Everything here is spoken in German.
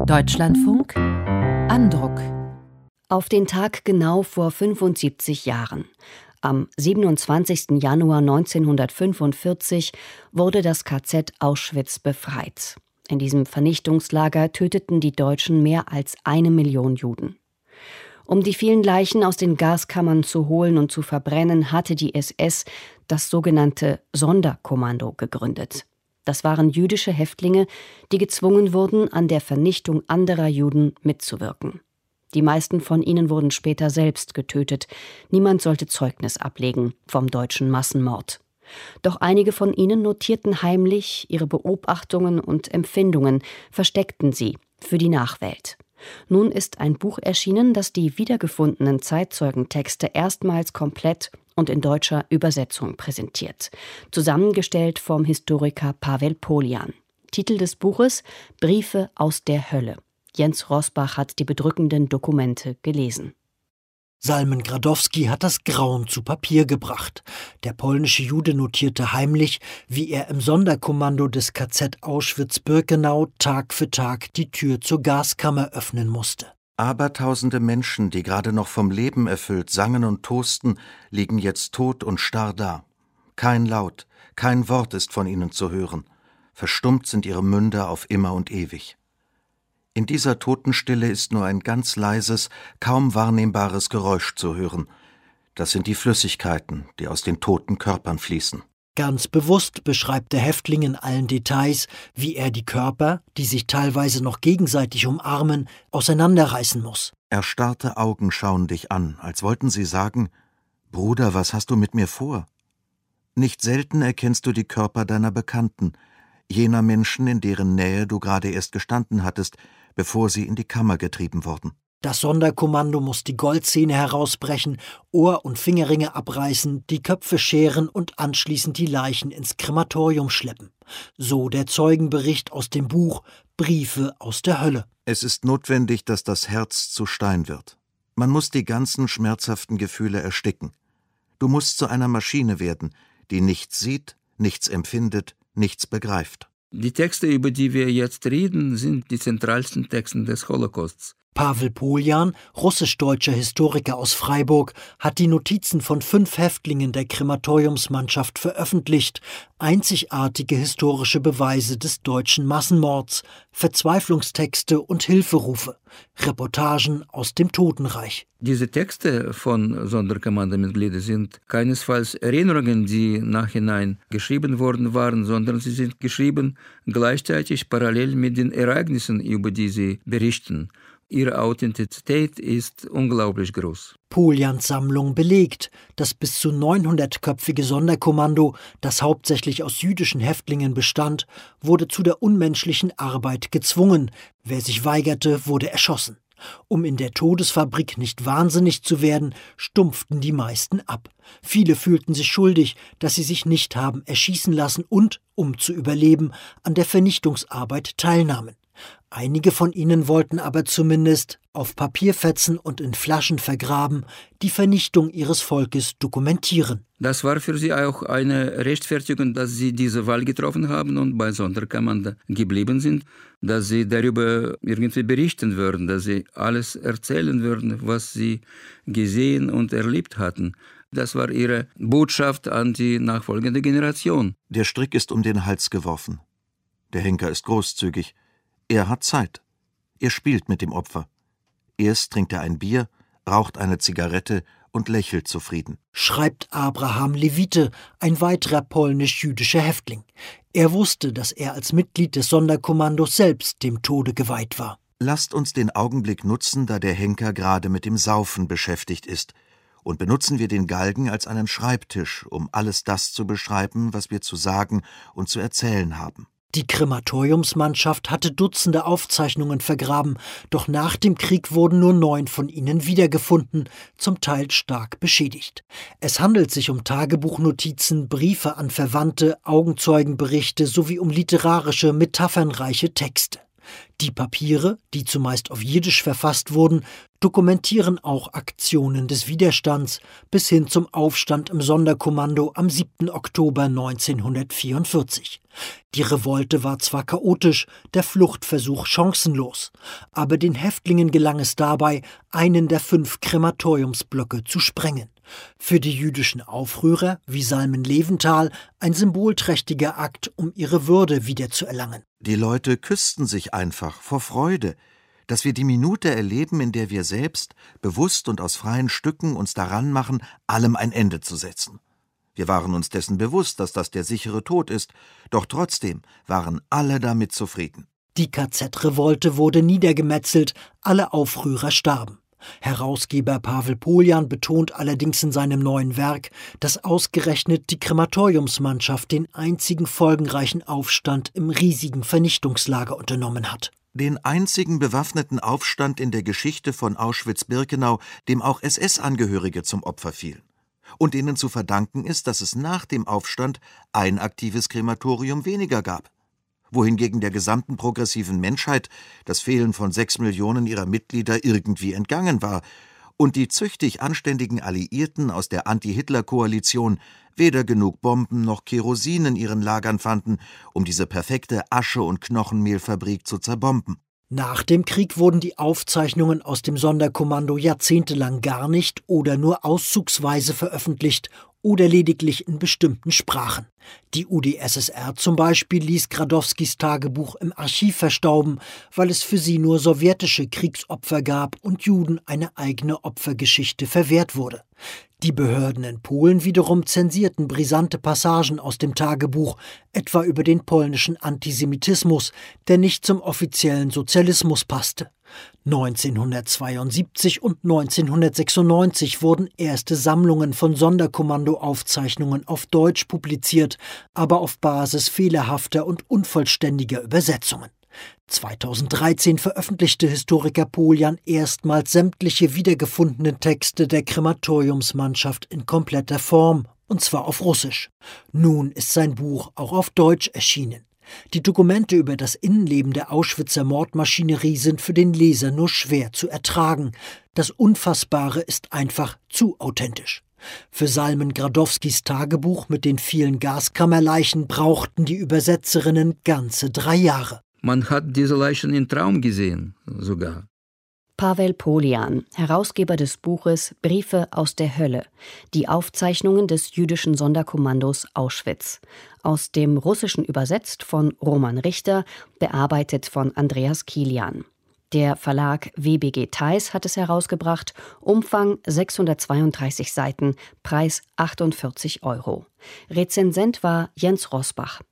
Deutschlandfunk Andruck. Auf den Tag genau vor 75 Jahren, am 27. Januar 1945, wurde das KZ Auschwitz befreit. In diesem Vernichtungslager töteten die Deutschen mehr als 1 Million Juden. Um die vielen Leichen aus den Gaskammern zu holen und zu verbrennen, hatte die SS das sogenannte Sonderkommando gegründet. Das waren jüdische Häftlinge, die gezwungen wurden, an der Vernichtung anderer Juden mitzuwirken. Die meisten von ihnen wurden später selbst getötet. Niemand sollte Zeugnis ablegen vom deutschen Massenmord. Doch einige von ihnen notierten heimlich ihre Beobachtungen und Empfindungen, versteckten sie für die Nachwelt. Nun ist ein Buch erschienen, das die wiedergefundenen Zeitzeugentexte erstmals komplett und in deutscher Übersetzung präsentiert. Zusammengestellt vom Historiker Pavel Poljan. Titel des Buches: Briefe aus der Hölle. Jens Rosbach hat die bedrückenden Dokumente gelesen. Salmen Gradowski hat das Grauen zu Papier gebracht. Der polnische Jude notierte heimlich, wie er im Sonderkommando des KZ Auschwitz-Birkenau Tag für Tag die Tür zur Gaskammer öffnen musste. Abertausende Menschen, die gerade noch vom Leben erfüllt sangen und tosten, liegen jetzt tot und starr da. Kein Laut, kein Wort ist von ihnen zu hören. Verstummt sind ihre Münder auf immer und ewig. In dieser Totenstille ist nur ein ganz leises, kaum wahrnehmbares Geräusch zu hören. Das sind die Flüssigkeiten, die aus den toten Körpern fließen. Ganz bewusst beschreibt der Häftling in allen Details, wie er die Körper, die sich teilweise noch gegenseitig umarmen, auseinanderreißen muss. Erstarrte Augen schauen dich an, als wollten sie sagen: »Bruder, was hast du mit mir vor?« Nicht selten erkennst du die Körper deiner Bekannten, jener Menschen, in deren Nähe du gerade erst gestanden hattest, bevor sie in die Kammer getrieben wurden. Das Sonderkommando muss die Goldzähne herausbrechen, Ohr- und Fingerringe abreißen, die Köpfe scheren und anschließend die Leichen ins Krematorium schleppen. So der Zeugenbericht aus dem Buch Briefe aus der Hölle. Es ist notwendig, dass das Herz zu Stein wird. Man muss die ganzen schmerzhaften Gefühle ersticken. Du musst zu einer Maschine werden, die nichts sieht, nichts empfindet, nichts begreift. Die Texte, über die wir jetzt reden, sind die zentralsten Texte des Holocausts. Pavel Poljan, russisch-deutscher Historiker aus Freiburg, hat die Notizen von 5 Häftlingen der Krematoriumsmannschaft veröffentlicht. Einzigartige historische Beweise des deutschen Massenmords, Verzweiflungstexte und Hilferufe, Reportagen aus dem Totenreich. Diese Texte von Sonderkommandomitgliedern sind keinesfalls Erinnerungen, die nachhinein geschrieben worden waren, sondern sie sind geschrieben gleichzeitig parallel mit den Ereignissen, über die sie berichten. Ihre Authentizität ist unglaublich groß. Poljans Sammlung belegt, das bis zu 900-köpfige Sonderkommando, das hauptsächlich aus jüdischen Häftlingen bestand, wurde zu der unmenschlichen Arbeit gezwungen. Wer sich weigerte, wurde erschossen. Um in der Todesfabrik nicht wahnsinnig zu werden, stumpften die meisten ab. Viele fühlten sich schuldig, dass sie sich nicht haben erschießen lassen und, um zu überleben, an der Vernichtungsarbeit teilnahmen. Einige von ihnen wollten aber zumindest, auf Papierfetzen und in Flaschen vergraben, die Vernichtung ihres Volkes dokumentieren. Das war für sie auch eine Rechtfertigung, dass sie diese Wahl getroffen haben und bei Sonderkommando geblieben sind, dass sie darüber irgendwie berichten würden, dass sie alles erzählen würden, was sie gesehen und erlebt hatten. Das war ihre Botschaft an die nachfolgende Generation. Der Strick ist um den Hals geworfen. Der Henker ist großzügig. Er hat Zeit. Er spielt mit dem Opfer. Erst trinkt er ein Bier, raucht eine Zigarette und lächelt zufrieden. Schreibt Abraham Levite, ein weiterer polnisch-jüdischer Häftling. Er wusste, dass er als Mitglied des Sonderkommandos selbst dem Tode geweiht war. Lasst uns den Augenblick nutzen, da der Henker gerade mit dem Saufen beschäftigt ist. Und benutzen wir den Galgen als einen Schreibtisch, um alles das zu beschreiben, was wir zu sagen und zu erzählen haben. Die Krematoriumsmannschaft hatte Dutzende Aufzeichnungen vergraben, doch nach dem Krieg wurden nur 9 von ihnen wiedergefunden, zum Teil stark beschädigt. Es handelt sich um Tagebuchnotizen, Briefe an Verwandte, Augenzeugenberichte sowie um literarische, metaphernreiche Texte. Die Papiere, die zumeist auf Jiddisch verfasst wurden, dokumentieren auch Aktionen des Widerstands bis hin zum Aufstand im Sonderkommando am 7. Oktober 1944. Die Revolte war zwar chaotisch, der Fluchtversuch chancenlos, aber den Häftlingen gelang es dabei, einen der 5 Krematoriumsblöcke zu sprengen. Für die jüdischen Aufrührer wie Salmen Leventhal ein symbolträchtiger Akt, um ihre Würde wiederzuerlangen. Die Leute küssten sich einfach vor Freude, dass wir die Minute erleben, in der wir selbst, bewusst und aus freien Stücken, uns daran machen, allem ein Ende zu setzen. Wir waren uns dessen bewusst, dass das der sichere Tod ist, doch trotzdem waren alle damit zufrieden. Die KZ-Revolte wurde niedergemetzelt, alle Aufrührer starben. Herausgeber Pavel Poljan betont allerdings in seinem neuen Werk, dass ausgerechnet die Krematoriumsmannschaft den einzigen folgenreichen Aufstand im riesigen Vernichtungslager unternommen hat. Den einzigen bewaffneten Aufstand in der Geschichte von Auschwitz-Birkenau, dem auch SS-Angehörige zum Opfer fielen. Und denen zu verdanken ist, dass es nach dem Aufstand ein aktives Krematorium weniger gab. Wohingegen der gesamten progressiven Menschheit das Fehlen von 6 Millionen ihrer Mitglieder irgendwie entgangen war und die züchtig anständigen Alliierten aus der Anti-Hitler-Koalition weder genug Bomben noch Kerosin in ihren Lagern fanden, um diese perfekte Asche- und Knochenmehlfabrik zu zerbomben. Nach dem Krieg wurden die Aufzeichnungen aus dem Sonderkommando jahrzehntelang gar nicht oder nur auszugsweise veröffentlicht oder lediglich in bestimmten Sprachen. Die UdSSR zum Beispiel ließ Gradowskis Tagebuch im Archiv verstauben, weil es für sie nur sowjetische Kriegsopfer gab und Juden eine eigene Opfergeschichte verwehrt wurde. Die Behörden in Polen wiederum zensierten brisante Passagen aus dem Tagebuch, etwa über den polnischen Antisemitismus, der nicht zum offiziellen Sozialismus passte. 1972 und 1996 wurden erste Sammlungen von Sonderkommando-Aufzeichnungen auf Deutsch publiziert, aber auf Basis fehlerhafter und unvollständiger Übersetzungen. 2013 veröffentlichte Historiker Poljan erstmals sämtliche wiedergefundenen Texte der Krematoriumsmannschaft in kompletter Form, und zwar auf Russisch. Nun ist sein Buch auch auf Deutsch erschienen. Die Dokumente über das Innenleben der Auschwitzer Mordmaschinerie sind für den Leser nur schwer zu ertragen. Das Unfassbare ist einfach zu authentisch. Für Salmen Gradowskis Tagebuch mit den vielen Gaskammerleichen brauchten die Übersetzerinnen ganze 3 Jahre. Man hat diese Leichen im Traum gesehen, sogar. Pavel Poljan, Herausgeber des Buches Briefe aus der Hölle, die Aufzeichnungen des jüdischen Sonderkommandos Auschwitz. Aus dem Russischen übersetzt von Roman Richter, bearbeitet von Andreas Kilian. Der Verlag WBG Theis hat es herausgebracht, Umfang 632 Seiten, Preis 48 €. Rezensent war Jens Rosbach.